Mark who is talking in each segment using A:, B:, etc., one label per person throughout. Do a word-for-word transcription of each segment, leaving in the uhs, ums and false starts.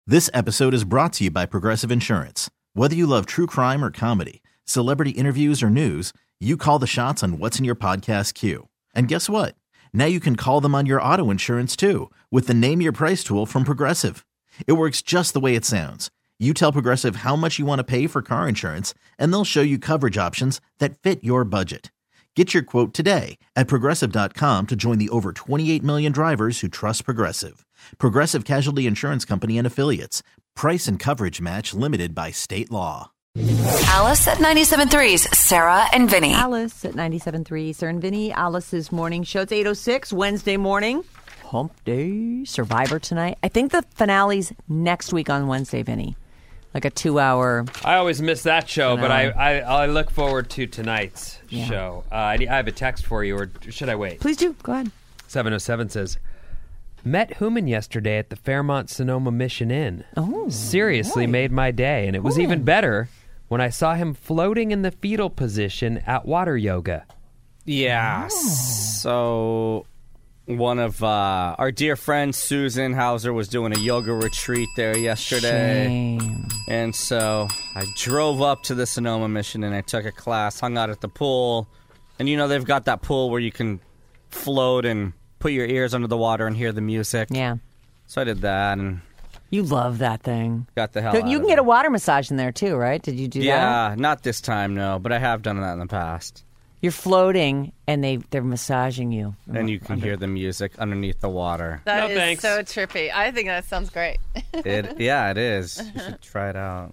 A: This episode is brought to you by Progressive Insurance. Whether you love true crime or comedy, celebrity interviews or news, you call the shots on what's in your podcast queue. And guess what? Now you can call them on your auto insurance too with the Name Your Price tool from Progressive. It works just the way it sounds. You tell Progressive how much you want to pay for car insurance, and they'll show you coverage options that fit your budget. Get your quote today at Progressive dot com to join the over twenty-eight million drivers who trust Progressive. Progressive Casualty Insurance Company and Affiliates. Price and coverage match limited by state law.
B: Alice at ninety-seven point three's Sarah and Vinny.
C: Alice at ninety-seven point three, Sarah and Vinny. Alice's morning show. It's eight oh six, Wednesday morning. Hump Day. Survivor tonight. I think the finale's next week on Wednesday, Vinny. Like a two-hour...
D: I always miss that show,
C: finale.
D: but I, I I look forward to tonight's
C: Yeah.
D: show. Uh, I, I have a text for you, or should I wait?
C: Please do. Go ahead.
D: seven oh seven says, met Human yesterday at the Fairmont Sonoma Mission Inn.
C: Oh,
D: Seriously
C: boy.
D: made my day, and it was
C: Oh.
D: even better when I saw him floating in the fetal position at water yoga.
E: Yeah. So one of uh, our dear friend Susan Hauser was doing a yoga retreat there yesterday.
C: Shame.
E: And so I drove up to the Sonoma Mission and I took a class, hung out at the pool. And you know, they've got that pool where you can float and put your ears under the water and hear the music.
C: Yeah.
E: So I did that and
C: You love that thing.
E: got the hell
C: You
E: out
C: can
E: of
C: get
E: it.
C: a water massage in there, too, right? Did you do that?
E: Yeah, not this time, no. But I have done that in the past.
C: You're floating, and they, they're massaging you.
E: And you can hear the music underneath the water.
F: That
D: No,
F: is
D: thanks.
F: so trippy. I think that sounds great.
E: It, yeah, it is. You should try it out.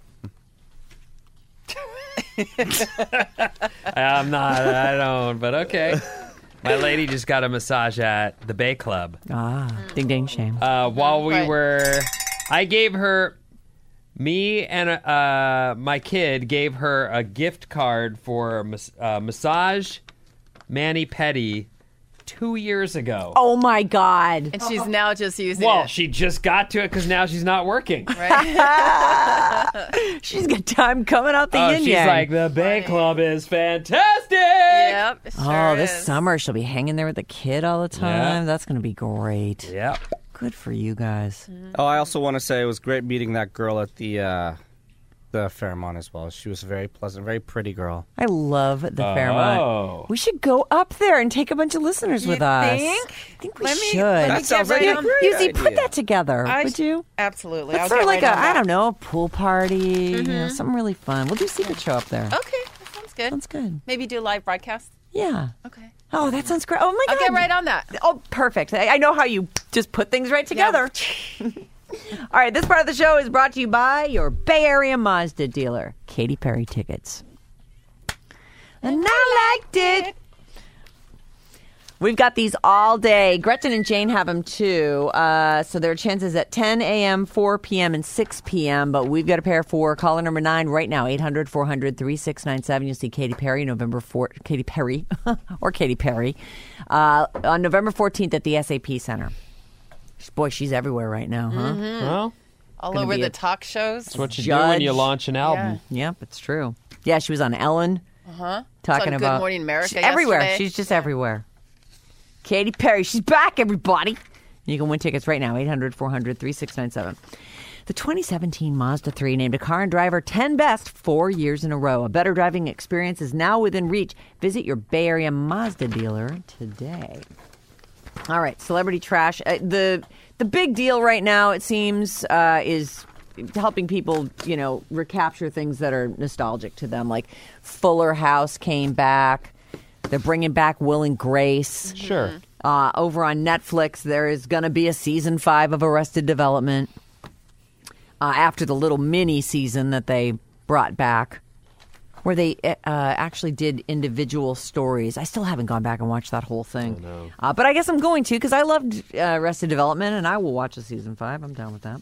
D: I'm not, I don't, but okay. My lady just got a massage at the Bay Club.
C: Ah, ding, ding, shame.
D: Uh, while we
F: Right.
D: were, I gave her, me and uh, my kid gave her a gift card for a mas- uh, massage mani-pedi two years ago.
C: Oh, my God.
F: And she's now just using
D: Well,
F: it.
D: she just got to it because now she's not working.
F: Right?
C: She's got time coming out the
D: Oh,
C: yin
D: she's
C: yang.
D: like, the Bay Club is fantastic.
F: Yep. it
C: Oh,
F: sure
C: this
F: is.
C: summer she'll be hanging there with the kid all the time.
D: Yeah.
C: That's going to be great.
D: Yep.
C: Good for you guys.
E: Oh, I also want to say it was great meeting that girl at the uh, the Fairmont as well. She was a very pleasant, very pretty girl.
C: I love the
D: Oh.
C: Fairmont. We should go up there and take a bunch of listeners
F: You
C: with us.
F: think?
C: I think we
F: Let me-
C: should.
F: let me
E: That sounds
F: get
E: like
F: right
E: a
F: on-
E: great
C: Usually put
E: idea.
C: that together,
F: I-
C: would you?
F: Absolutely.
C: Let's
F: I'll
C: throw
F: get
C: like
F: right
C: a,
F: on
C: I
F: that.
C: don't know, a pool party, you know, something really fun. We'll do Secret Show up there.
F: Okay. That sounds good.
C: Sounds good.
F: Maybe do live broadcast.
C: Yeah.
F: Okay.
C: Oh, that sounds great. Oh, my
F: I'll
C: God.
F: get right on that.
C: Oh, perfect. I, I know how you just put things right together. All right, this part of the show is brought to you by your Bay Area Mazda dealer, Katy Perry Tickets. And I liked it. We've got these all day. Gretchen and Jane have them too. Uh, so there are chances at ten a.m., four p.m., and six p.m. But we've got a pair for caller number nine right now, eight hundred, four hundred, thirty-six ninety-seven. You'll see Katy Perry November fourth, Katy Perry, or Katy Perry, uh, on November fourteenth at the S A P Center. Boy, she's everywhere right now, huh?
D: Well,
F: All
C: gonna
F: over
C: be
F: the
C: a-
F: talk shows.
D: that's what you do when you
C: Judge.
D: launch an album.
C: Yep, it's true. Yeah, she was on Ellen.
F: Uh-huh.
C: Talking
F: on Good
C: about
F: Morning America
C: she's everywhere.
F: yesterday.
C: She's just everywhere. Katy Perry, she's back, everybody. You can win tickets right now, eight hundred, four hundred, thirty-six ninety-seven. The twenty seventeen Mazda three named a car and driver ten best four years in a row. A better driving experience is now within reach. Visit your Bay Area Mazda dealer today. All right, celebrity trash. Uh, the the big deal right now, it seems, uh, is helping people, you know, recapture things that are nostalgic to them. Like Fuller House came back. They're bringing back Will and Grace.
D: Sure.
C: Uh, over on Netflix, there is going to be a season five of Arrested Development uh, after the little mini season that they brought back, where they uh, actually did individual stories. I still haven't gone back and watched that whole thing. Uh, but I guess I'm going to because I loved uh, Arrested Development, and I will watch the season five. I'm down with that.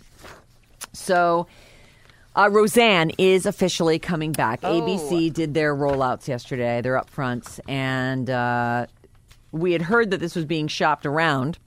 C: So uh, Roseanne is officially coming back.
F: Oh.
C: A B C did their rollouts yesterday, their upfronts, and uh, we had heard that this was being shopped around,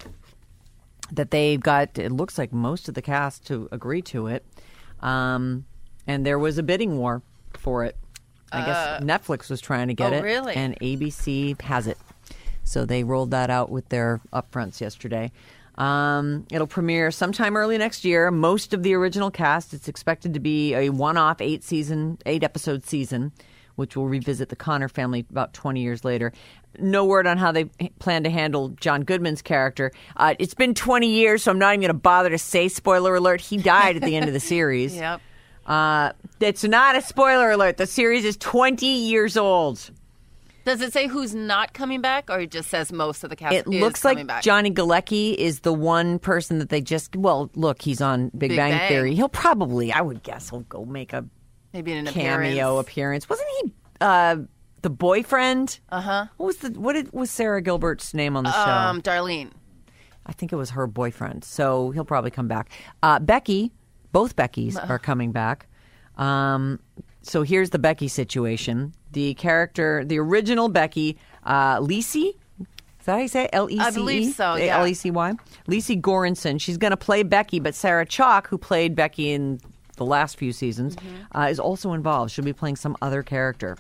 C: that they got, it looks like most of the cast to agree to it. Um, and there was a bidding war for it. I guess Netflix was trying to get
F: oh,
C: it.
F: really?
C: And A B C has it. So they rolled that out with their upfronts yesterday. Um, it'll premiere sometime early next year. Most of the original cast. It's expected to be a one-off eight season, eight episode season, which will revisit the Connor family about twenty years later. No word on how they plan to handle John Goodman's character. Uh, it's been twenty years, so I'm not even going to bother to say spoiler alert. He died at the end of the series.
F: Yep.
C: Uh, it's not a spoiler alert. The series is twenty years old.
F: Does it say who's not coming back, or it just says most of the cast
C: It
F: is
C: looks
F: coming
C: like
F: back?
C: Johnny Galecki is the one person that they just, well, look, he's on Big,
F: Big
C: Bang,
F: Bang.
C: Theory. He'll probably, I would guess, he'll go make a
F: Maybe an
C: cameo
F: appearance.
C: appearance. Wasn't he uh, the boyfriend?
F: Uh-huh.
C: What was the what did, was Sarah Gilbert's name on the show?
F: Um, Darlene.
C: I think it was her boyfriend. So he'll probably come back. Uh, Becky, both Beckys are coming back. Um, so here's the Becky situation. The character, the original Becky, uh, Lacey, is that how you say it? L E C E?
F: I believe so, yeah.
C: L E C Y? Lacey Goranson. She's going to play Becky, but Sarah Chalk, who played Becky in the last few seasons,
F: Mm-hmm.
C: uh, is also involved. She'll be playing some other character.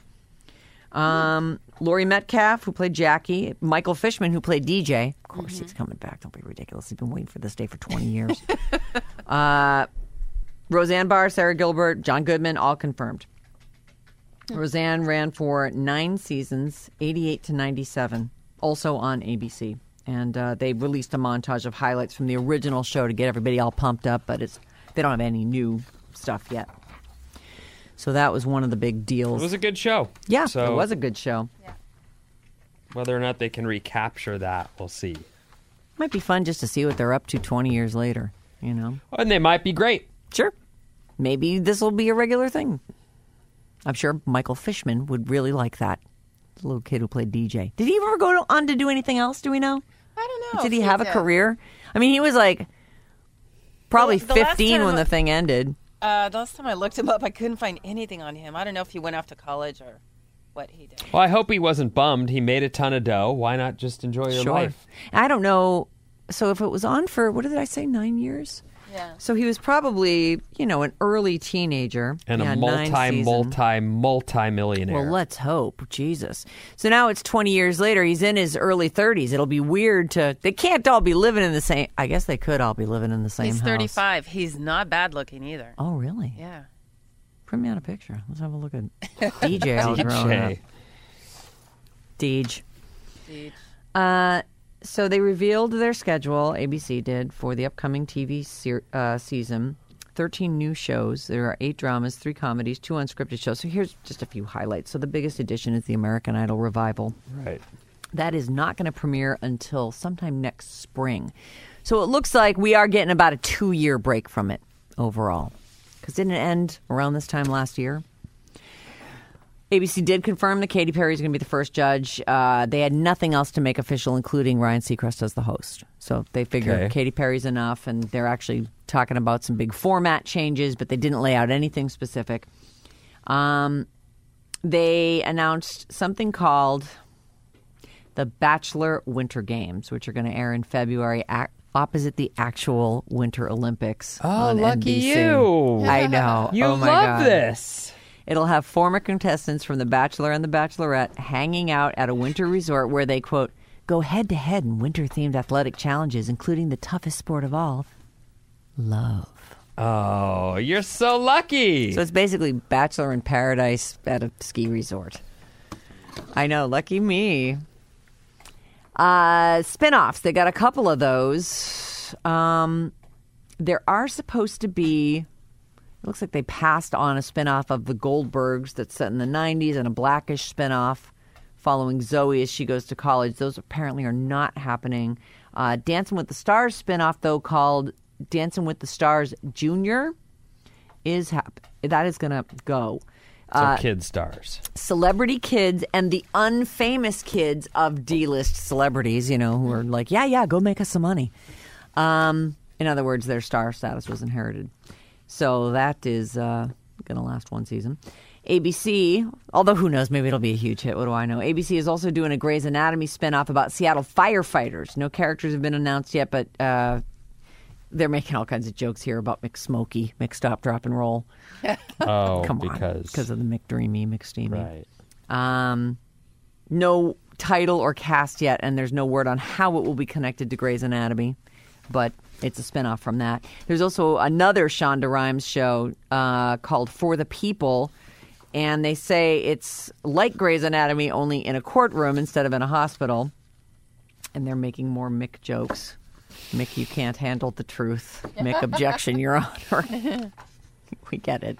C: Um, Laurie Metcalf, who played Jackie. Michael Fishman, who played D J. Of course,
F: Mm-hmm.
C: he's coming back. Don't be ridiculous. He's been waiting for this day for twenty years. uh, Roseanne Barr, Sarah Gilbert, John Goodman, all confirmed. Roseanne ran for nine seasons, eighty-eight to ninety-seven, also on A B C. And uh, they released a montage of highlights from the original show to get everybody all pumped up, but it's they don't have any new stuff yet. So that was one of the big deals.
D: It was a good show.
C: yeah,
D: So
C: it was a good show.
D: whether or not they can recapture that, we'll see.
C: Might be fun just to see what they're up to twenty years later, you know?
D: And they might be great.
C: Sure. Maybe this will be a regular thing. I'm sure Michael Fishman would really like that. The little kid who played D J. Did he ever go to, on to do anything else? Do we know?
F: I don't know.
C: Did
F: if
C: he have a
F: did.
C: career? I mean, he was like probably
F: The- the last
C: fifteen
F: time-
C: when the thing ended.
F: Uh, the last time I looked him up, I couldn't find anything on him. I don't know if he went off to college or what he did.
D: Well, I hope he wasn't bummed. He made a ton of dough. Why not just enjoy your
C: Sure.
D: life?
C: I don't know. So if it was on for, what did I say, nine years?
F: Yeah.
C: So he was probably, you know, an early teenager.
D: And
C: Yeah,
D: a
C: nine
D: multi,
C: seasons.
D: multi, multi millionaire.
C: Well, let's hope. Jesus. So now it's twenty years later. He's in his early thirties. It'll be weird to. They can't all be living in the same. I guess they could all be living in the same
F: He's
C: house.
F: thirty-five. He's not bad looking either.
C: Oh, really?
F: Yeah.
C: Print me out a picture. Let's have a look at D J. I was growing up.
D: D J.
C: Deej.
F: Dude.
C: Uh, so they revealed their schedule, A B C did, for the upcoming T V ser- uh, season. thirteen new shows. There are eight dramas, three comedies, two unscripted shows. So here's just a few highlights. So the biggest addition is the American Idol revival.
D: Right.
C: That is not going to premiere until sometime next spring. So it looks like we are getting about a two-year break from it overall. Because didn't it end around this time last year? A B C did confirm that Katy Perry is going to be the first judge. Uh, they had nothing else to make official, including Ryan Seacrest as the host. So they figured
D: Okay.
C: Katy Perry's enough, and they're actually talking about some big format changes, but they didn't lay out anything specific. Um, they announced something called the Bachelor Winter Games, which are going to air in February ac- opposite the actual Winter Olympics.
D: Oh,
C: on
D: lucky
C: N B C.
D: you.
C: I know.
D: You
C: oh my
D: love
C: God.
D: this.
C: It'll have former contestants from The Bachelor and The Bachelorette hanging out at a winter resort where they, quote, go head to head in winter-themed athletic challenges, including the toughest sport of all, love.
D: Oh, you're so lucky.
C: So it's basically Bachelor in Paradise at a ski resort. I know, lucky me. Uh, spin-offs, they got a couple of those. Um, there are supposed to be, it looks like they passed on a spin-off of The Goldbergs that's set in the nineties and a Blackish spin-off following Zoe as she goes to college. Those apparently are not happening. Uh, Dancing with the Stars spin-off, though, called Dancing with the Stars Junior is hap- that is going to go.
D: so kid stars.
C: Celebrity kids and the unfamous kids of D-list celebrities, you know, who are like, yeah, yeah, go make us some money. Um, in other words, their star status was inherited. So that is uh, going to last one season. A B C, although who knows, maybe it'll be a huge hit. What do I know? A B C is also doing a Grey's Anatomy spinoff about Seattle firefighters. No characters have been announced yet, but uh, they're making all kinds of jokes here about McSmokey, McStop, Drop, and Roll.
D: Oh,
C: Come on,
D: because
C: because of the McDreamy, McSteamy.
D: right.
C: Um, no title or cast yet, and there's no word on how it will be connected to Grey's Anatomy. but it's a spinoff from that. There's also another Shonda Rhimes show uh, called For the People, and they say it's like Grey's Anatomy, only in a courtroom instead of in a hospital. And they're making more Mick jokes. Mick, you can't handle the truth. Mick, objection, Your Honor. We get it.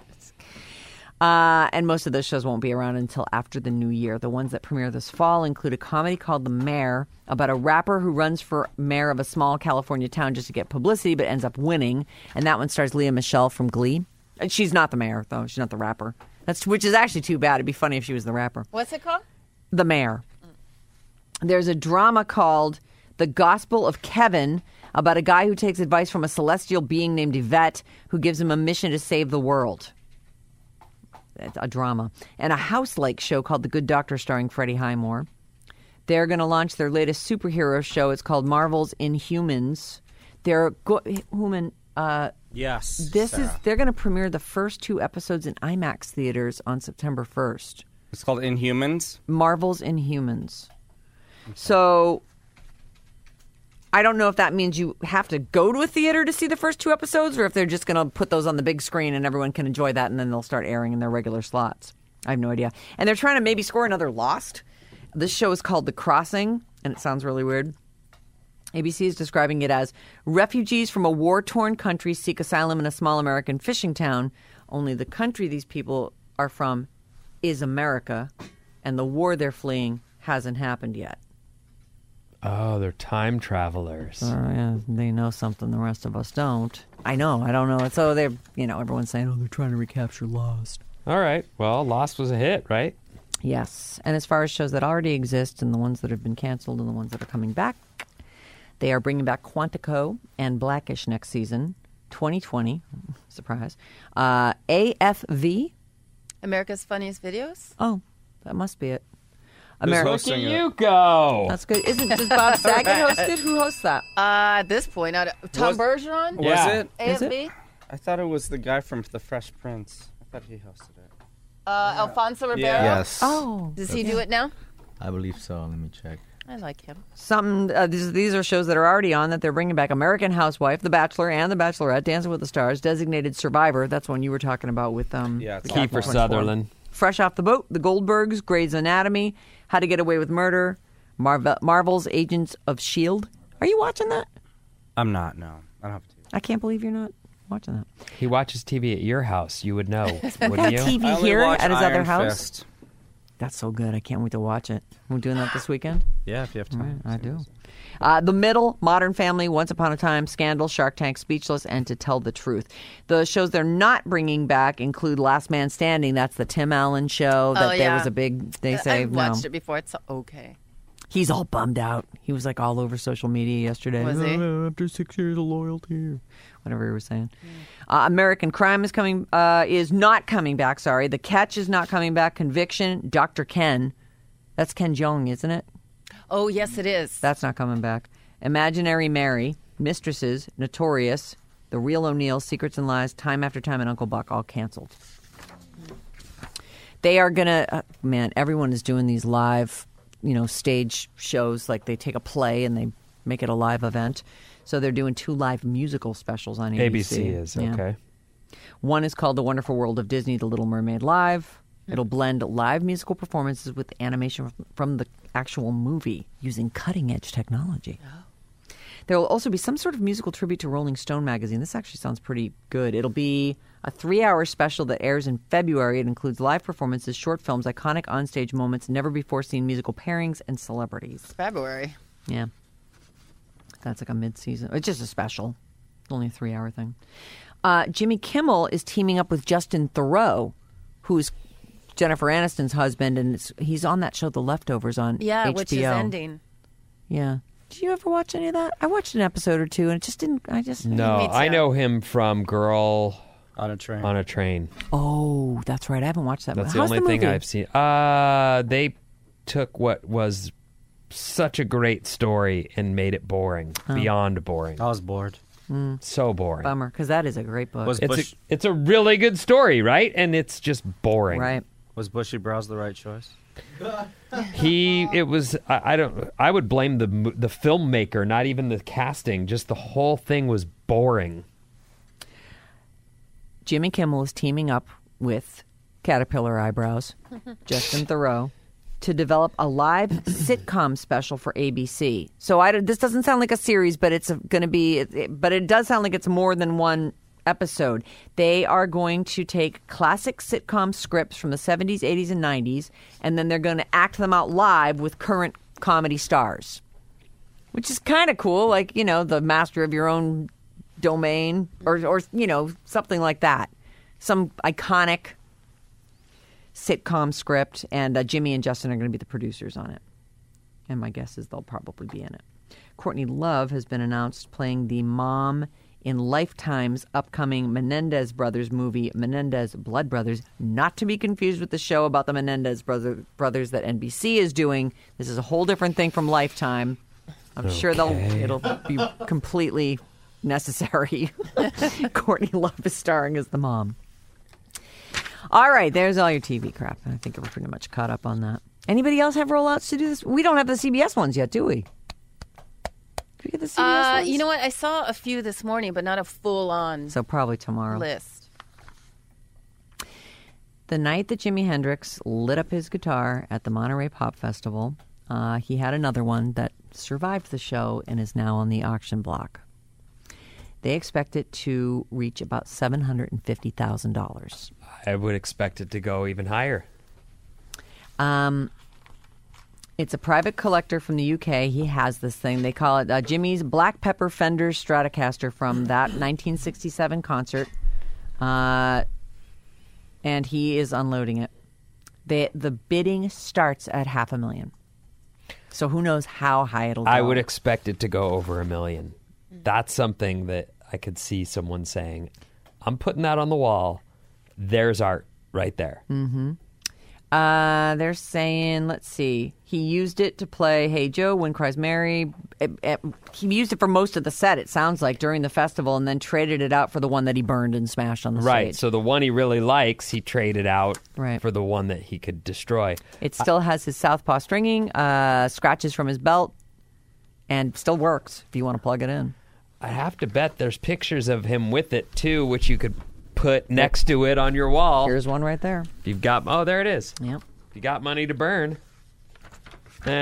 C: Uh, and most of those shows won't be around until after the new year. The ones that premiere this fall include a comedy called The Mayor, about a rapper who runs for mayor of a small California town just to get publicity, but ends up winning. And that one stars Lea Michele from Glee. And she's not the mayor, though. She's not the rapper. That's which is actually too bad. It'd be funny if she was the rapper.
F: What's it called?
C: The Mayor. There's a drama called The Gospel of Kevin, about a guy who takes advice from a celestial being named Yvette, who gives him a mission to save the world. A drama. And a house-like show called The Good Doctor, starring Freddie Highmore. They're going to launch their latest superhero show. It's called Marvel's Inhumans. They're go- human. Uh,
E: Yes.
C: this
E: Sarah.
C: is. They're going to premiere the first two episodes in IMAX theaters on September first.
E: It's called Inhumans.
C: Marvel's Inhumans. So I don't know if that means you have to go to a theater to see the first two episodes, or if they're just going to put those on the big screen and everyone can enjoy that, and then they'll start airing in their regular slots. I have no idea. And they're trying to maybe score another Lost. This show is called The Crossing, and it sounds really weird. A B C is describing it as refugees from a war-torn country seek asylum in a small American fishing town. Only the country these people are from is America, and the war they're fleeing hasn't happened yet.
D: Oh, they're time travelers.
C: So, yeah, they know something the rest of us don't. I know, I don't know. So they're, you know, everyone's saying, oh, they're trying to recapture Lost.
D: All right. Well, Lost was a hit, right?
C: Yes. And as far as shows that already exist and the ones that have been canceled and the ones that are coming back, they are bringing back Quantico and Blackish next season, twenty twenty. Surprise. Uh, A F V.
F: America's Funniest Videos?
C: Oh, that must be it.
E: Who's
C: America.
E: hosting it?
D: You go.
C: That's good. Isn't does Bob Saget host it? Who hosts that?
F: Uh, at this point, I, Tom
E: Was-
F: Bergeron?
E: Was
D: Yeah.
E: it?
C: Is it?
F: A F V?
E: I thought it was the guy from The Fresh Prince. I thought he hosted it.
F: Uh, Alfonso Ribeiro?
E: Yeah.
G: Yes.
C: Oh,
F: Does he do it now?
G: I believe so. Let me check.
F: I like him.
C: some uh, these, these are shows that are already on that they're bringing back: American Housewife, The Bachelor, and The Bachelorette, Dancing with the Stars, Designated Survivor. That's one you were talking about with um,
E: Yeah, it's
D: Kiefer
E: awful.
D: Sutherland.
C: Fresh Off the Boat, The Goldbergs, Grey's Anatomy, How to Get Away with Murder, Marvel, Marvel's Agents of S H I E L D. Are you watching that?
E: I'm not, no. I don't have to.
C: I can't believe you're not watching that.
D: He watches T V at your house. You would know, wouldn't you?
C: T V
E: I only
C: here
E: watch
C: at his
E: Iron
C: other house.
E: Fist.
C: That's so good. I can't wait to watch it. We're doing that this weekend.
E: Yeah, if you have time.
C: I do. Uh, the Middle, Modern Family, Once Upon a Time, Scandal, Shark Tank, Speechless, and To Tell the Truth. The shows they're not bringing back include Last Man Standing. That's the Tim Allen show. That
F: Oh,
C: there
F: yeah.
C: was a big. They say
F: I've
C: no.
F: watched it before. It's okay.
C: He's all bummed out. He was like all over social media yesterday.
F: Was he?
C: "Oh, after six years of loyalty, whatever he was saying. Uh, American Crime is coming. Uh, is not coming back. Sorry, The Catch is not coming back. Conviction, Doctor Ken. That's Ken Jeong, isn't it?
F: Oh, yes, it is.
C: That's not coming back. Imaginary Mary, Mistresses, Notorious, The Real O'Neill, Secrets and Lies, Time After Time, and Uncle Buck all canceled. They are gonna. Uh, man, everyone is doing these live, you know, stage shows. Like they take a play and they make it a live event. So they're doing two live musical specials on A B C.
D: A B C is
C: Yeah.
D: okay.
C: One is called The Wonderful World of Disney, The Little Mermaid Live. It'll blend live musical performances with animation from the actual movie using cutting-edge technology. There will also be some sort of musical tribute to Rolling Stone magazine. This actually sounds pretty good. It'll be a three-hour special that airs in February. It includes live performances, short films, iconic onstage moments, never-before-seen musical pairings, and celebrities.
F: February.
C: Yeah. That's like a mid-season. It's just a special. It's only a three-hour thing. Uh, Jimmy Kimmel is teaming up with Justin Theroux, who's Jennifer Aniston's husband, and it's, he's on that show The Leftovers on
F: Yeah,
C: H B O.
F: which is ending.
C: Yeah. Did you ever watch any of that? I watched an episode or two, and it just didn't. I just
D: No,
F: Me too.
D: I know him from Girl
E: On a train.
D: on a Train.
C: Oh, that's right. I haven't watched that.
D: That's
C: How's
D: the only
C: the
D: thing
C: movie?
D: I've seen. Uh, they took what was such a great story and made it boring, beyond boring.
E: I was bored.
D: So boring.
C: Bummer, because that is a great book.
E: Was
D: It's
E: Bush,
D: a, it's a really good story, right? And it's just boring.
C: Right.
E: was Bushy Brows the right choice?
D: He, it was. I, I don't. I would blame the the filmmaker, not even the casting. Just the whole thing was boring.
C: Jimmy Kimmel is teaming up with Caterpillar Eyebrows, Justin Theroux, to develop a live sitcom special for A B C. So I, this doesn't sound like a series, but it's going to be. It, but it does sound like it's more than one episode. They are going to take classic sitcom scripts from the seventies, eighties, and nineties, and then they're going to act them out live with current comedy stars, which is kind of cool. Like, you know, the master of your own domain, or, or you know, something like that. Some iconic sitcom script, and uh, Jimmy and Justin are going to be the producers on it. And my guess is they'll probably be in it. Courtney Love has been announced playing the mom in Lifetime's upcoming Menendez Brothers movie, Menendez Blood Brothers, not to be confused with the show about the Menendez brother, brothers that N B C is doing. This is a whole different thing from Lifetime. I'm okay. sure they'll it'll be completely necessary. Courtney Love is starring as the mom. All right, there's all your T V crap. I think we're pretty much caught up on that. Anybody else have rollouts to do this? We don't have the C B S ones yet, do we? Did we get the C B S
F: uh,
C: ones?
F: You know what? I saw a few this morning, but not a full-on
C: So probably tomorrow.
F: list.
C: The night that Jimi Hendrix lit up his guitar at the Monterey Pop Festival, uh, he had another one that survived the show and is now on the auction block. They expect it to reach about seven hundred fifty thousand dollars.
D: I would expect it to go even higher.
C: Um, it's a private collector from the U K. He has this thing. They call it uh, Jimmy's Black Pepper Fender Stratocaster from that nineteen sixty-seven concert. Uh, and he is unloading it. They, the bidding starts at half a million. So who knows how high it'll go.
D: I would expect it to go over a million. That's something that I could see someone saying, I'm putting that on the wall. There's art right there.
C: Mm-hmm. Uh, they're saying, let's see, he used it to play Hey Joe, When Cries Mary. It, it, he used it for most of the set, it sounds like, during the festival, and then traded it out for the one that he burned and smashed on the
D: right,
C: stage.
D: So the one he really likes, he traded out
C: right.
D: for the one that he could destroy.
C: It still has his southpaw stringing, uh, scratches from his belt, and still works if you want to plug it in.
D: I have to bet there's pictures of him with it, too, which you could put next to it on your wall.
C: Here's one right there.
D: If you've got, oh, there it is.
C: Yep.
D: If you got money to burn, eh.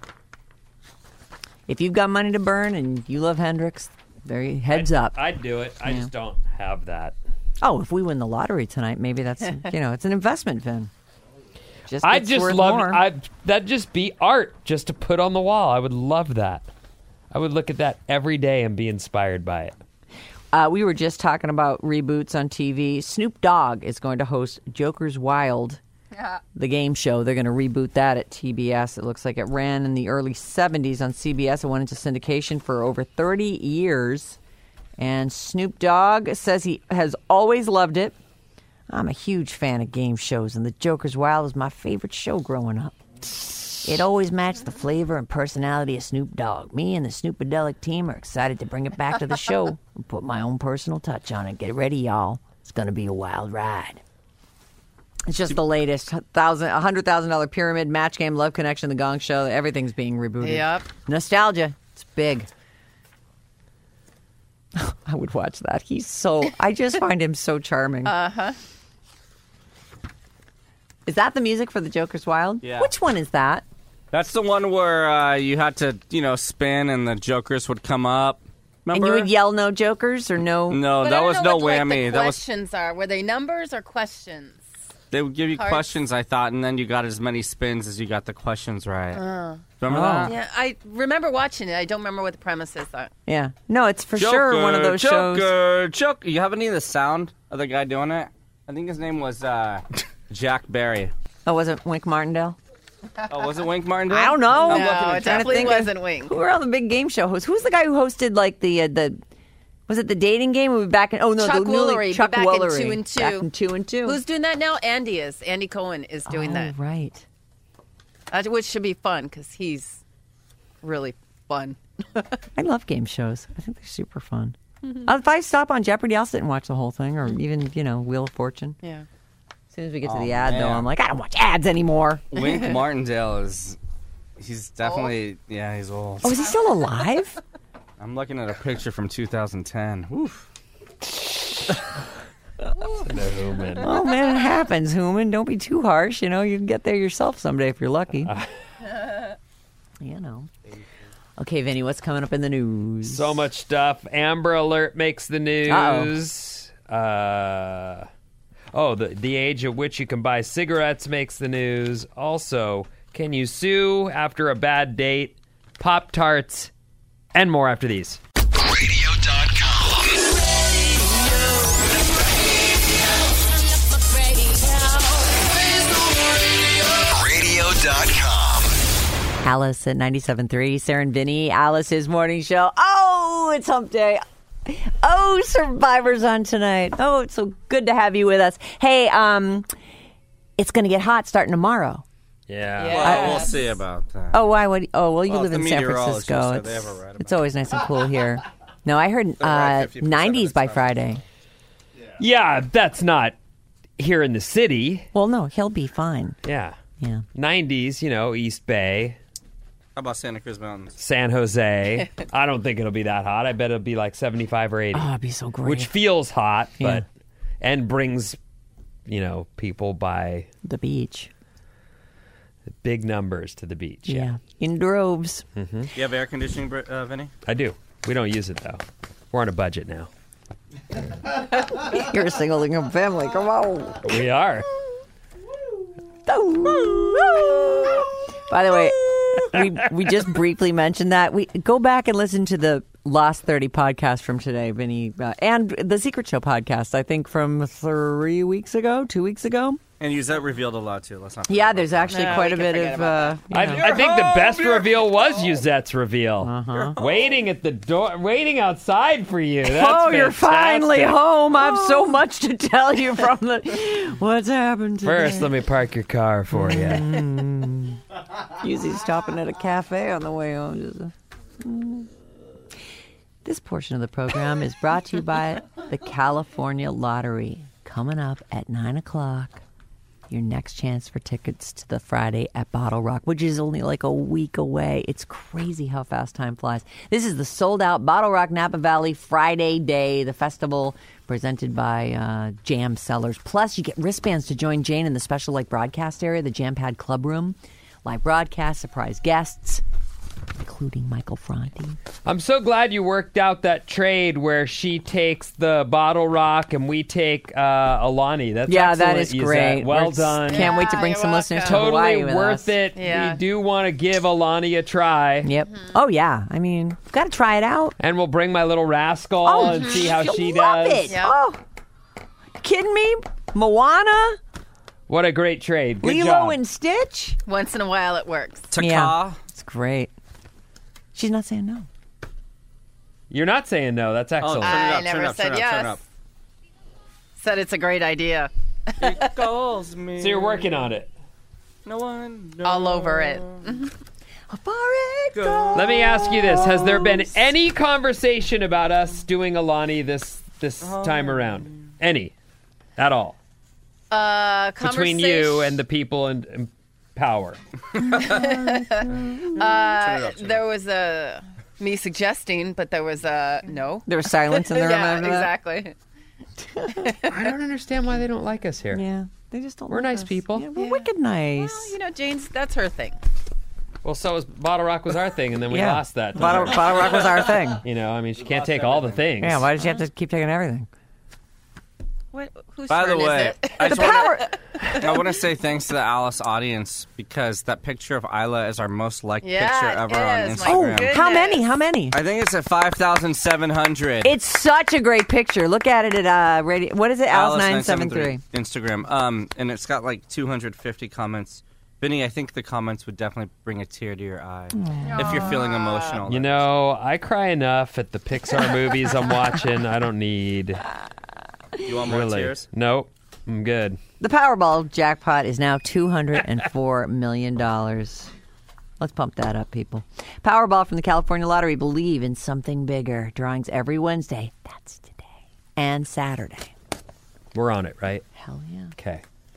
C: If you've got money to burn and you love Hendrix, very heads
D: I'd,
C: up.
D: I'd do it. I
C: Yeah.
D: just don't have that.
C: Oh, if we win the lottery tonight, maybe that's, you know, it's an investment, Vin. Just
D: I
C: gets
D: just
C: worth
D: love
C: more.
D: I that'd just be art just to put on the wall. I would love that. I would look at that every day and be inspired by it.
C: Uh, we were just talking about reboots on T V. Snoop Dogg is going to host Joker's Wild,
F: Yeah.
C: the game show. They're going to reboot that at T B S. It looks like it ran in the early seventies on C B S. It went into syndication for over thirty years. And Snoop Dogg says he has always loved it. I'm a huge fan of game shows, and the Joker's Wild was my favorite show growing up. It always matched the flavor and personality of Snoop Dogg. Me and the Snoopadelic team are excited to bring it back to the show and put my own personal touch on it. Get ready, y'all. It's going to be a wild ride. It's just the latest thousand, one hundred thousand dollars Pyramid, Match Game, Love Connection, The Gong Show. Everything's being rebooted.
F: Yep.
C: Nostalgia. It's big. I would watch that. He's so, I just find him so charming.
F: Uh-huh.
C: Is that the music for the Joker's Wild?
E: Yeah.
C: Which one is that?
E: That's the one where uh, you had to, you know, spin and the jokers would come up. Remember?
C: And you would yell no jokers or no?
E: No,
F: But
E: that
F: I don't
E: was
F: know
E: no
F: what, like,
E: whammy.
F: the
E: that was
F: questions are. Were they numbers or questions?
E: they would give you
F: Hearts.
E: questions, I thought, and then you got as many spins as you got the questions right.
F: Uh,
E: Remember
C: Oh.
E: that?
F: yeah, I remember watching it. I don't remember what the premise is. Though.
C: Yeah. No, it's for
E: Joker,
C: sure one of those shows.
E: Joker, Joker. You have any of the sound of the guy doing it? I think his name was uh, Jack Barry.
C: Oh, was it Wink Martindale?
E: Oh, was it Wink Martindale?
C: I don't know.
E: I'm
F: No,
E: looking
F: it
E: at
C: trying to
F: definitely
C: think of-
F: wasn't Wink.
C: Who were all the big game show hosts? Who's the guy who hosted like the uh, the? Was it the dating game? We were back in. Oh no,
F: Chuck
C: the newly,
F: Woolery.
C: Chuck
F: Be back in
C: Woolery.
F: two and two.
C: Back in two and two.
F: Who's doing that now? Andy is. Andy Cohen is doing
C: oh,
F: that,
C: right.
F: uh, which should be fun because he's really fun.
C: I love game shows. I think they're super fun. Uh, if I stop on Jeopardy, I'll sit and watch the whole thing, or even you know Wheel of Fortune.
F: Yeah.
C: soon as we get to
E: Oh,
C: the ad, though,
E: man.
C: I'm like, I don't watch ads anymore.
E: Wink Martindale is. He's definitely. Yeah, he's old.
C: Oh, is he still alive?
E: I'm looking at a picture from two thousand ten. Oof.
D: Newman.
C: Oh, man, it happens, Hooman. Don't be too harsh. You know, you can get there yourself someday if you're lucky. You know. Okay, Vinny, what's coming up in the news?
D: So much stuff. Amber Alert makes the news. Uh, oh, the the age at which you can buy cigarettes makes the news. Also, can you sue after a bad date? Pop-Tarts, and more after these.
H: radio dot com. radio dot com.
C: Alice at ninety-seven point three, Sarah and Vinny, Alice's morning show. Oh, it's hump day. Oh, Survivor's on tonight. Oh, it's so good to have you with us. Hey, um, it's going to get hot starting tomorrow.
D: Yeah.
F: Yeah.
E: Well, we'll see about that.
C: Oh, why would? Oh, well, you
E: Well,
C: live
E: if
C: in
E: the
C: San
E: meteorologist
C: Francisco.
E: said they
C: It's,
E: have a right
C: it's
E: about
C: always nice and cool here. No, I heard
E: They're right
C: uh,
E: fifty percent of
C: nineties
E: the
C: by
E: time.
C: Friday.
D: Yeah, that's not here in the city.
C: Well, no, he'll be fine.
D: Yeah.
C: Yeah.
D: nineties, you know, East Bay,
E: How about Santa Cruz Mountains?
D: San Jose. I don't think it'll be that hot. I bet it'll be like seventy-five or eighty.
C: Oh, it'd be so great.
D: Which feels hot,
C: Yeah.
D: but and brings, you know, people by
C: the beach.
D: big numbers to the beach.
C: Yeah. In droves.
E: You have air conditioning, Br- uh, Vinny?
D: I do. We don't use it though. We're on a budget now.
C: You're a single income family. Come on.
D: We are.
C: By the way, we we just briefly mentioned that. We go back and listen to the Lost thirty podcast from today, Vinny, uh, and the Secret Show podcast, I think from three weeks ago, two weeks ago.
E: And Yuzette revealed a lot, too. Let's not forget
C: Yeah,
E: about
C: there's actually
F: No,
C: quite
F: we
C: a
F: can
C: bit
F: forget
C: of...
F: about
C: Uh,
D: I,
C: you know.
D: I think the best reveal was Yuzette's reveal. Uh-huh. Waiting at the door, waiting outside for you. That's
C: Oh, you're finally
D: fantastic.
C: home. I have so much to tell you from the... What's happened today?
D: First, let me park your car for you.
C: Usually stopping at a cafe on the way home. Just, mm. This portion of the program is brought to you by the California Lottery. Coming up at nine o'clock, your next chance for tickets to the Friday at Bottle Rock, which is only like a week away. It's crazy how fast time flies. This is the sold-out Bottle Rock Napa Valley Friday Day, the festival presented by uh, Jam Sellers. Plus, you get wristbands to join Jane in the special like broadcast area, the Jam Pad Club Room. Live broadcast, surprise guests, including Michael Franti.
D: I'm so glad you worked out that trade where she takes the Bottle Rock and we take uh, Alani. That's
C: Yeah, that
D: excellent,
C: is
D: Yuzette.
C: great.
D: Well
C: We're-
D: done.
C: Can't wait to
F: Yeah,
C: bring
F: you're
C: some listeners to
F: welcome.
C: Hawaii
D: Totally
C: with
D: worth
C: us.
D: it.
F: Yeah.
D: We do want to give Alani a try.
C: Yep. Oh, yeah. I mean, got to try it out.
D: And we'll bring my little rascal
C: Oh,
D: and see how
C: you'll
D: she
C: love
D: does.
C: it.
F: Yeah.
C: Oh, kidding me? Moana,
D: What a great trade. Good
C: Lilo
D: job.
C: and Stitch.
F: Once in a while it works.
E: Taka.
C: Yeah. It's great. She's not saying no.
D: You're not saying no. That's
E: Oh,
D: excellent.
E: turn it
F: I
E: up, turn
F: never
E: it up,
F: said
E: turn it up, turn it
F: yes.
E: up.
F: Said it's a great idea.
E: It calls me.
D: So you're working on it.
E: No one knows.
F: All over it.
C: How far it goes.
D: Let me ask you this: has there been any conversation about us doing Alani this this time around? Any, at all,
F: Uh,
D: between you and the people in, in power?
F: Uh, there was a me suggesting, but there was a no.
C: There was silence in the room
F: Yeah,
C: after that.
F: exactly.
D: I don't understand why they don't like us here.
C: Yeah. They just don't
D: We're
C: like
D: nice
C: us.
D: people.
C: Yeah, we're
F: Yeah.
C: wicked nice.
F: Well, you know, Jane's that's her thing.
D: Well, so was Bottle Rock was our thing, and then we
C: yeah.
D: lost that.
C: Bottle, Bottle Rock was our thing.
D: You know, I mean, she can't take all the things.
C: Yeah, why did you have to keep taking everything?
F: What? Whose
E: By the
F: turn
E: way,
F: is it?
E: I
C: The
E: just wanna-
C: power.
E: I want to say thanks to the Alice audience because that picture of Isla is our most liked
F: Yeah,
E: picture
F: it
E: ever on
F: is. My
C: Oh,
E: Instagram.
F: goodness.
C: how many? How many?
E: I think it's at five thousand seven hundred.
C: It's such a great picture. Look at it at uh radio. What is it? Alice nine seven three.
E: Instagram. Um, and it's got like two hundred fifty comments. Vinny, I think the comments would definitely bring a tear to your eye if you're feeling emotional.
D: You know, I cry enough at the Pixar movies I'm watching. I don't need
E: you want more
D: really.
E: tears?
D: Nope, I'm good.
C: The Powerball jackpot is now two hundred four million dollars. Let's pump that up, people. Powerball from the California Lottery. Believe in something bigger. Drawings every Wednesday. That's today. And Saturday.
D: We're on it, right?
C: Hell yeah.
D: Okay.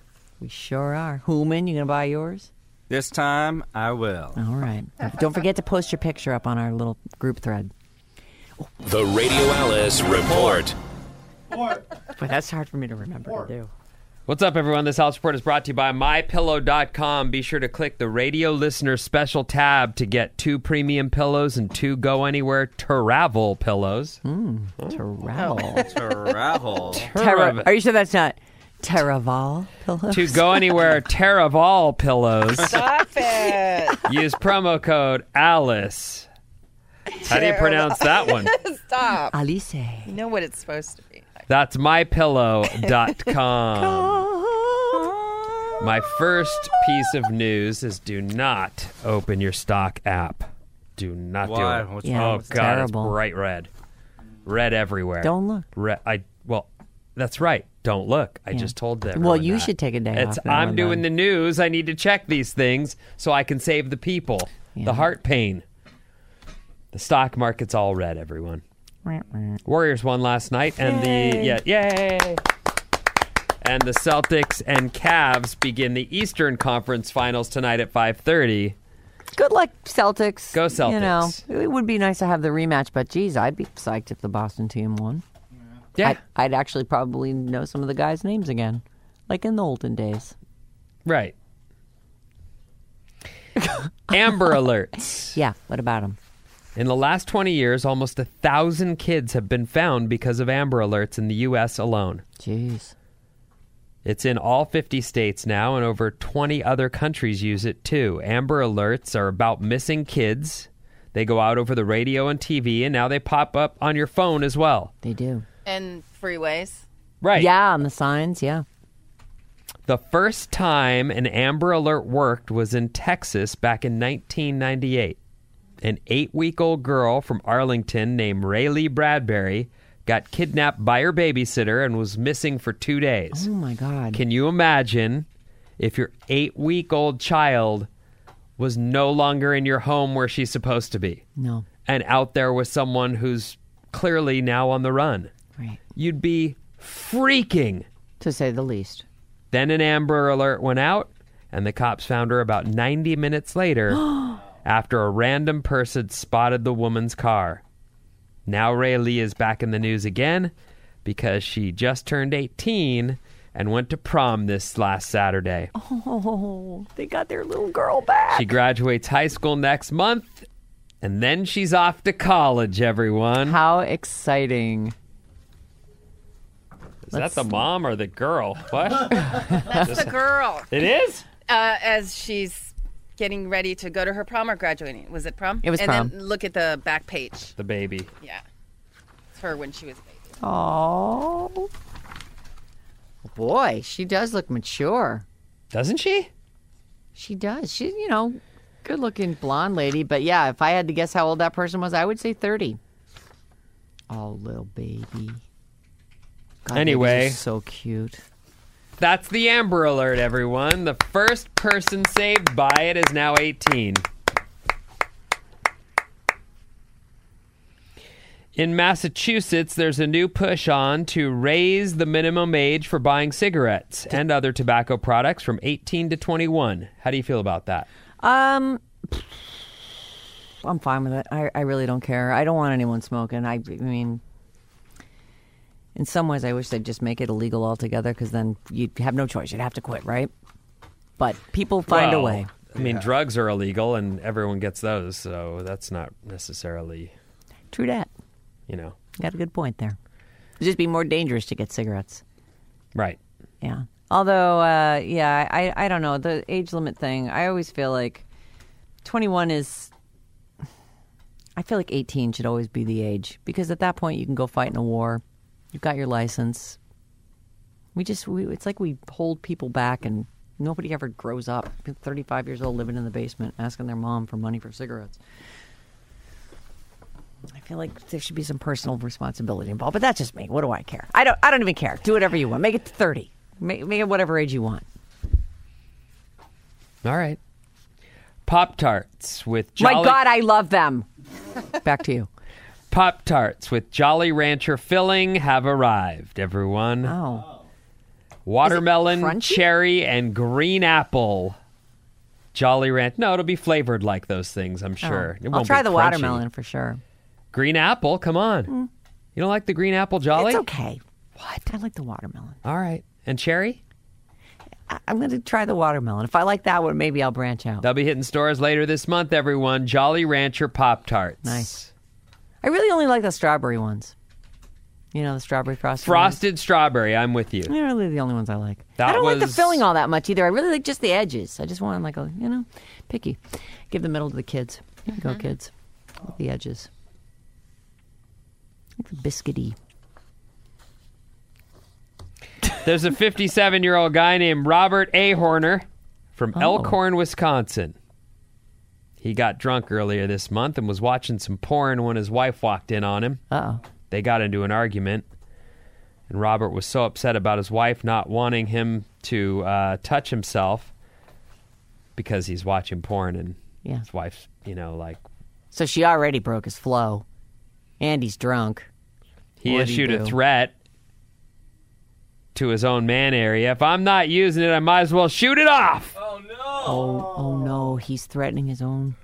C: We sure are. Hooman, you gonna buy yours?
E: This time, I will.
C: All right. Don't forget to post your picture up on our little group thread.
I: The Radio Alice Report.
C: But that's hard for me to remember to do.
D: What's up, everyone? This Alice Report is brought to you by my pillow dot com. Be sure to click the radio listener special tab to get two premium pillows and two go anywhere travel pillows.
C: Mm, travel.
E: Travel.
C: Terra- Are you sure that's not Terraval pillows?
D: To go anywhere Terraval pillows.
F: Stop it.
D: Use promo code Alice. How do you pronounce that one?
F: Stop.
C: Alice.
F: You know what it's supposed to be.
D: That's my pillow dot com. My first piece of news is do not open your stock app. Do not
E: Why?
D: do it.
E: What's
C: Yeah,
D: oh,
E: wrong?
C: it's
D: God,
C: terrible.
D: it's bright red. Red everywhere.
C: Don't look.
D: Red, I, well, that's right. Don't look. I
C: Yeah.
D: just told them.
C: Well, you should take a day
D: It's,
C: off now
D: I'm
C: and
D: doing
C: then.
D: the news. I need to check these things so I can save the people.
C: Yeah.
D: The heart pain. The stock market's all red, everyone. Warriors won last night, and the yeah, yay! And the Celtics and Cavs begin the Eastern Conference Finals tonight at five thirty.
C: Good luck, Celtics.
D: Go Celtics.
C: You know, it would be nice to have the rematch, but geez, I'd be psyched if the Boston team won.
D: Yeah,
C: I'd, I'd actually probably know some of the guys' names again, like in the olden days.
D: right. Amber Alerts.
C: Yeah, what about them?
D: In the last twenty years, almost a thousand kids have been found because of Amber Alerts in the U S alone.
C: Jeez.
D: It's in all fifty states now, and over twenty other countries use it too. Amber Alerts are about missing kids. They go out over the radio and T V, and now they pop up on your phone as well.
C: They do.
F: And freeways.
D: Right.
C: Yeah, on the signs, yeah.
D: The first time an Amber Alert worked was in Texas back in nineteen ninety-eight. An eight-week-old girl from Arlington named Rayleigh Bradbury got kidnapped by her babysitter and was missing for two days.
C: Oh, my God.
D: Can you imagine if your eight-week-old child was no longer in your home where she's supposed to be
C: No.
D: and out there with someone who's clearly now on the run?
C: Right.
D: You'd be freaking.
C: To say the least.
D: Then an Amber Alert went out, and the cops found her about ninety minutes later after a random person spotted the woman's car. Now Rayleigh is back in the news again because she just turned eighteen and went to prom this last Saturday.
C: Oh, they got their little girl back.
D: She graduates high school next month, and then she's off to college, everyone.
C: How exciting.
D: Is that the mom or the girl? What?
F: That's the girl.
D: It is?
F: Uh, as she's getting ready to go to her prom or graduating. Was it prom?
C: It was
F: and
C: prom.
F: then look at the back page.
D: The baby.
F: Yeah. It's her when she was a baby.
C: Oh. Boy, she does look mature.
D: Doesn't she?
C: She does. She's, you know, good-looking blonde lady. But yeah, if I had to guess how old that person was, I would say thirty. Oh, little baby. God,
D: Anyway.
C: babies are so cute.
D: That's the Amber Alert, everyone. The first person saved by it is now eighteen. In Massachusetts, there's a new push on to raise the minimum age for buying cigarettes and other tobacco products from eighteen to twenty-one. How do you feel about that?
C: Um, I'm fine with it. I, I really don't care. I don't want anyone smoking. I, I mean, in some ways, I wish they'd just make it illegal altogether because then you'd have no choice. You'd have to quit, right? But people find a
D: Well,
C: way.
D: I mean, drugs are illegal and everyone gets those, so that's not necessarily,
C: True that.
D: you know,
C: You got a good point there. It'd just be more dangerous to get cigarettes.
D: right.
C: Yeah. Although, uh, yeah, I, I don't know. The age limit thing, I always feel like twenty-one is... I feel like eighteen should always be the age. Because at that point, you can go fight in a war. You've got your license. We just... We, it's like we hold people back and nobody ever grows up. thirty-five years old living in the basement asking their mom for money for cigarettes. I feel like there should be some personal responsibility involved, but that's just me. What do I care? I don't. I don't even care. Do whatever you want. Make it thirty. Make, make it whatever age you want.
D: All right. Pop-Tarts with Jolly...
C: My God, I love them. Back to you.
D: Pop-Tarts with Jolly Rancher filling have arrived, everyone.
C: Oh,
D: watermelon,
C: crunchy?
D: cherry, and green apple. Jolly Rancher. No, it'll be flavored like those things, I'm sure.
C: Oh,
D: It
C: I'll
D: won't
C: try
D: be
C: the
D: crunchy.
C: watermelon for sure.
D: Green apple? Come on.
C: Mm.
D: You don't like the green apple Jolly?
C: It's okay. What? I like the watermelon.
D: All right. And cherry?
C: I- I'm going to try the watermelon. If I like that one, maybe I'll branch out.
D: They'll be hitting stores later this month, everyone. Jolly Rancher Pop-Tarts.
C: Nice. I really only like the strawberry ones. You know, the strawberry frosted
D: Frosted strawberry. I'm with you.
C: ones. They're really the only ones I like.
D: That
C: I don't like the
D: was-
C: filling all that much either. I really like just the edges. I just want like a, you know, picky. Give the middle to the kids. Here you go, kids. With the edges. Like the biscuity.
D: There's a fifty-seven-year-old guy named Robert A. Horner from
C: Oh.
D: Elkhorn, Wisconsin. He got drunk earlier this month and was watching some porn when his wife walked in on him.
C: Uh-oh.
D: They got into an argument, and Robert was so upset about his wife not wanting him to uh, touch himself because he's watching porn, and
C: Yeah.
D: his wife's, you know, like,
C: So she already broke his flow. And he's drunk.
D: he
C: What'd he
D: issued a
C: do?
D: threat to his own man area. If I'm not using it, I might as well shoot it off.
C: Oh, oh no. He's threatening his own.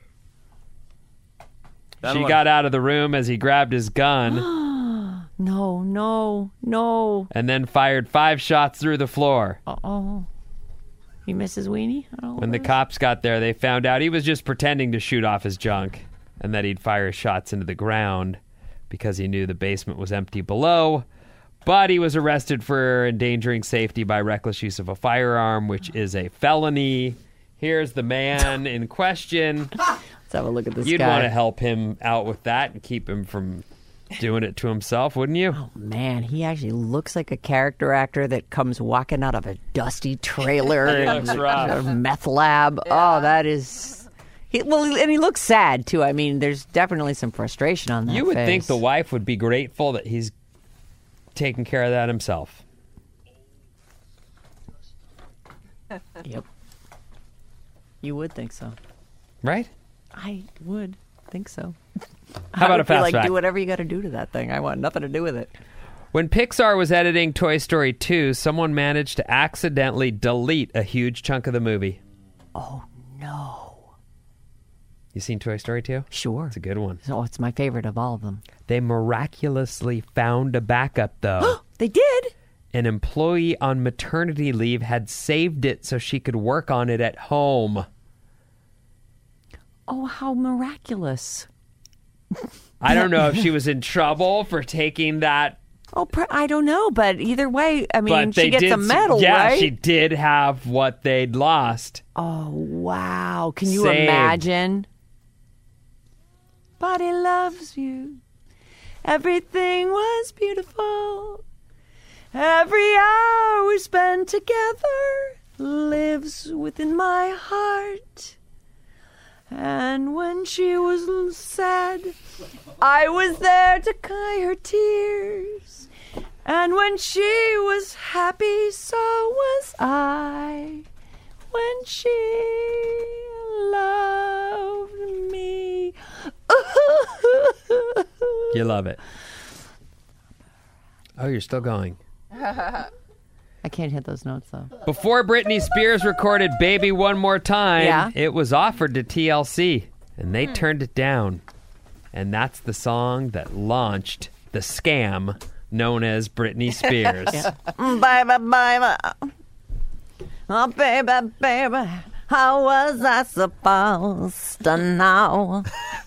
D: She got out of the room as he grabbed his gun
C: No, no, no.
D: and then fired five shots through the floor.
C: Uh-oh. He misses weenie? Oh,
D: When the cops got there, they found out he was just pretending to shoot off his junk and that he'd fire shots into the ground because he knew the basement was empty below. But he was arrested for endangering safety by reckless use of a firearm, which is a felony. Here's the man in question.
C: Let's have a look at this
D: You'd
C: guy.
D: want to help him out with that and keep him from doing it to himself, wouldn't you?
C: Oh, man, he actually looks like a character actor that comes walking out of a dusty trailer.
D: He looks
C: and-
D: rough.
C: a meth lab. Oh, that is... He, well, and he looks sad, too. I mean, there's definitely some frustration on that
D: You would
C: face.
D: think the wife would be grateful that he's taking care of that himself.
C: Yep. You would think so.
D: Right?
C: I would think so.
D: How about
C: I
D: a
C: would be
D: fast
C: like,
D: fact?
C: do whatever you got to do to that thing. I want nothing to do with it.
D: When Pixar was editing Toy Story two, someone managed to accidentally delete a huge chunk of the movie.
C: Oh, no.
D: You seen Toy Story two?
C: Sure.
D: It's a good one.
C: Oh, it's my favorite of all of them.
D: They miraculously found a backup, though.
C: They did?
D: An employee on maternity leave had saved it so she could work on it at home.
C: Oh, how miraculous.
D: I don't know if she was in trouble for taking that,
C: Oh, pr- I don't know, but either way, I mean,
D: but they
C: she gets
D: did.
C: a medal,
D: yeah,
C: right?
D: she did have what they'd lost.
C: Oh, wow. Can you
D: Saved.
C: imagine? Body loves you. Everything was beautiful. Every hour we spend together lives within my heart. And when she was sad, I was there to dry her tears. And when she was happy, so was I. When she loved me.
D: You love it. Oh, you're still going.
C: I can't hit those notes, though.
D: Before Britney Spears recorded Baby One More Time,
C: Yeah.
D: it was offered to T L C, and they turned it down. And that's the song that launched the scam known as Britney Spears.
C: Baby, baby. Oh, baby, baby. How was I supposed to know?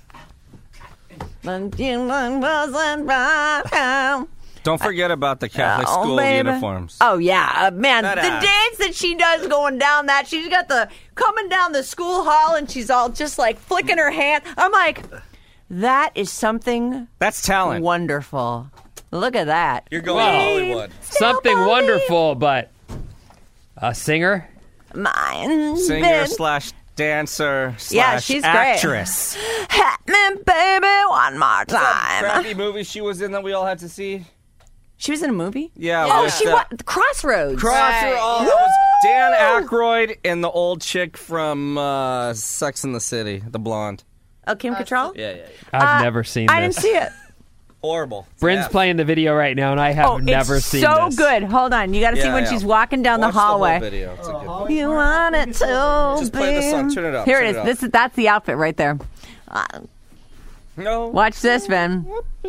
C: But you wasn't right.
E: Don't forget about the Catholic
C: Oh,
E: school
C: baby.
E: uniforms.
C: Oh, yeah. Uh, man,
E: That
C: the
E: ass.
C: dance that she does going down that, she's got the, coming down the school hall and she's all just like flicking her hand. I'm like, that is something
E: That's talent.
C: wonderful. Look at that.
E: You're going to Hollywood.
D: Something
C: believe-
D: wonderful, but a singer?
C: Mine.
E: Singer
C: been-
E: slash dancer slash
C: Yeah, she's great.
E: actress.
C: Hit me, baby, one more time.
E: Crappy movie she was in that we all had to see.
C: She was in a movie?
E: Yeah.
C: Oh,
E: with
C: she
E: the-
C: what? Crossroads.
E: Crosser. Oh, that was Dan Aykroyd and the old chick from uh, Sex and the City, the blonde.
C: Oh, Kim Cattrall?
E: Yeah, yeah. yeah.
D: I've
C: Uh,
D: never seen
C: I
D: this.
C: didn't see it.
E: Horrible.
D: Bryn's
E: Yeah.
D: playing the video right now, and I have
C: Oh,
D: never
C: it's
D: seen
C: so
D: this.
C: good. Hold on. You got to see
E: Yeah,
C: when
E: yeah.
C: she's walking down
E: Watch
C: the hallway.
E: The whole video. It's a good one.
C: You want it to
E: Just play the song. Turn it up.
C: Here
E: Turn
C: it
E: it
C: is.
E: up.
C: This is that's the outfit right there. Uh,
E: No.
C: watch this, Ben.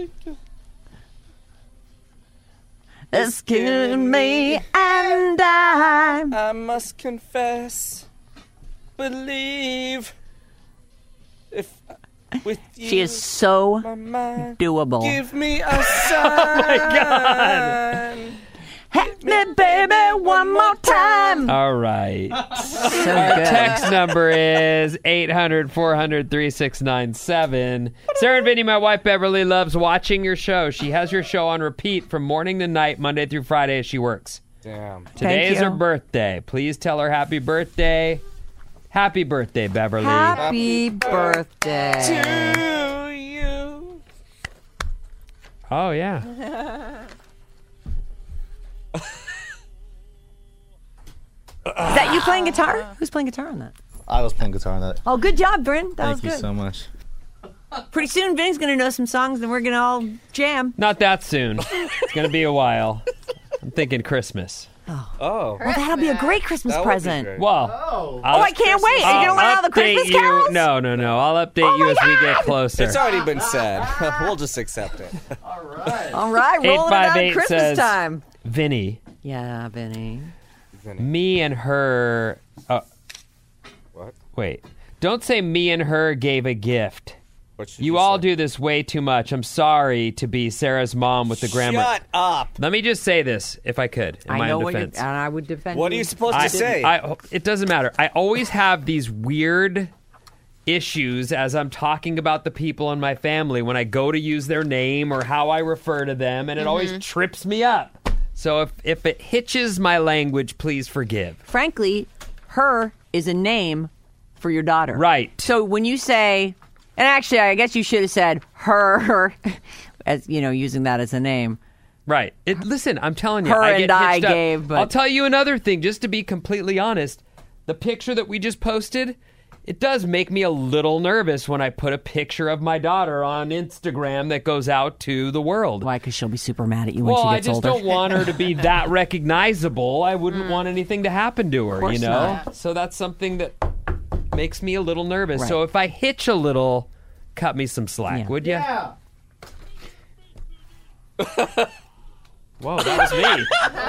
C: It's killing me, and I.
E: I must confess, believe, if with you,
C: She is so
E: my mind,
C: doable.
E: give me a sign.
D: my God.
C: Hit me, baby, one more time.
D: All right.
C: So good.
D: Text number is eight hundred, four hundred, thirty-six ninety-seven. Sarah and Vinny, my wife Beverly, loves watching your show. She has your show on repeat from morning to night, Monday through Friday as she works.
E: Damn.
D: Today
C: Thank
D: is her
C: you.
D: birthday. Please tell her happy birthday. Happy birthday, Beverly.
C: Happy birthday.
E: To you.
D: Oh, yeah.
C: Is that you playing guitar? Who's playing guitar on that?
G: I was playing guitar on that.
C: Oh, good job, Bryn. That
G: Thank
C: was
G: you
C: good.
G: so much.
C: Pretty soon, Vinny's going to know some songs, and we're going to all jam.
D: Not that soon. It's going to be a while. I'm thinking Christmas.
E: Oh.
C: Well, that'll be a great Christmas
E: That would be
C: present.
E: great.
D: Well,
C: Oh, I can't wait. Are you
D: I'll
C: going to learn all the
D: update
C: Christmas
D: you.
C: carols?
D: No, no, no. I'll update
C: Oh
D: you
C: my
D: as we get
C: God!
D: closer.
E: It's already been said. We'll just accept it.
C: All right, rolling it out
D: eight
C: Christmas
D: says,
C: time.
D: Vinny,
C: Yeah, Vinny.
D: me and her. Uh,
E: What?
D: wait. Don't say me and her gave a gift.
E: What should
D: You
E: you
D: all
E: say?
D: do this way too much. I'm sorry to be Sarah's mom with the grammar.
E: Shut up.
D: Let me just say this, if I could, in
C: I
D: my
C: know
D: own
C: what you're,
D: defense.
C: and I would defend
E: What are you supposed to
D: I,
E: say?
D: I, it doesn't matter. I always have these weird issues as I'm talking about the people in my family when I go to use their name or how I refer to them, and it always trips me up. So if, if it hitches my language, please forgive.
C: Frankly, her is a name for your daughter.
D: Right.
C: So when you say, and actually, I guess you should have said her, as you know, using that as a name.
D: Right. It, listen, I'm telling you.
C: Her
D: I
C: and
D: get
C: I
D: hitched up.
C: gave, but-
D: I'll tell you another thing, just to be completely honest. The picture that we just posted, it does make me a little nervous when I put a picture of my daughter on Instagram that goes out to the world.
C: Why? Because she'll be super mad at you when
D: Well,
C: she
D: I
C: gets
D: just
C: older.
D: don't want her to be that recognizable. I wouldn't want anything to happen to her,
C: course
D: you know?
C: not.
D: So that's something that makes me a little nervous.
C: Right.
D: So if I hitch a little, cut me some slack,
C: Yeah.
D: would you? Yeah. Whoa, that was me.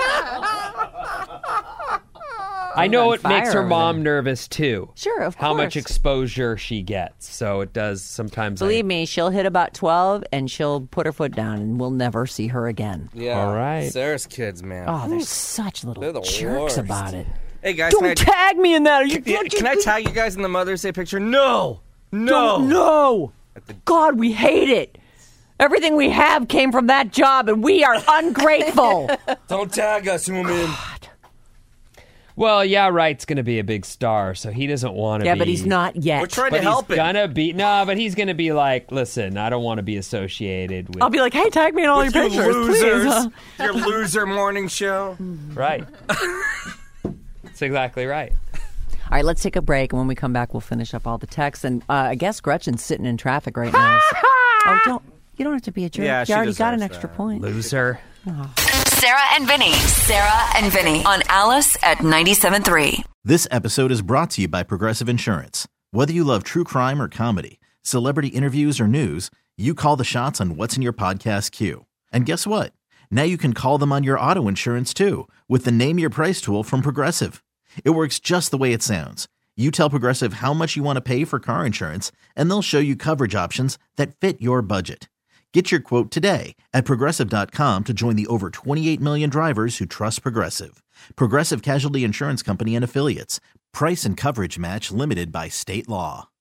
D: I know
C: on
D: it makes
C: fire
D: her
C: over
D: mom
C: there.
D: nervous too.
C: Sure, of
D: How much
C: course.
D: exposure she gets. So it does sometimes. I-
C: Believe me, she'll hit about twelve and she'll put her foot down and we'll never see her again.
E: Yeah.
D: All right.
E: Sarah's kids, man.
C: Oh, they're such little
E: They're the
C: jerks
E: worst.
C: about it.
E: Hey guys, can I,
C: Don't tag me in that. Are you,
E: yeah,
C: don't you-
E: can I tag you guys in the Mother's Day picture? No. No.
C: Don't- no. God, we hate it. Everything we have came from that job and we are ungrateful.
E: Don't tag us, woman.
D: Well, yeah, Wright's going to be a big star, so he doesn't want to
C: Yeah,
D: be.
C: but he's not yet.
E: We're trying
D: But
E: to help
D: he's
E: it.
D: gonna be no, but he's gonna be like, listen, I don't want to be associated with.
C: I'll be like, hey, tag me in all
E: With
C: your
E: you
C: pictures,
E: losers.
C: please.
E: Your loser morning show.
D: right. That's exactly right.
C: All right, let's take a break, and when we come back, we'll finish up all the texts. And uh, I guess Gretchen's sitting in traffic right now. so- oh, don't you don't have to be a jerk.
E: Yeah,
C: you
E: she
C: already got an
E: deserves
C: extra
E: that.
C: point.
D: Loser.
B: Sarah and Vinny. Sarah and Vinny on Alice at ninety-seven point three.
A: This episode is brought to you by Progressive Insurance. Whether you love true crime or comedy, celebrity interviews or news, you call the shots on what's in your podcast queue. And guess what? Now you can call them on your auto insurance too with the Name Your Price tool from Progressive. It works just the way it sounds. You tell Progressive how much you want to pay for car insurance, and they'll show you coverage options that fit your budget. Get your quote today at Progressive dot com to join the over twenty-eight million drivers who trust Progressive. Progressive Casualty Insurance Company and Affiliates. Price and coverage match limited by state law.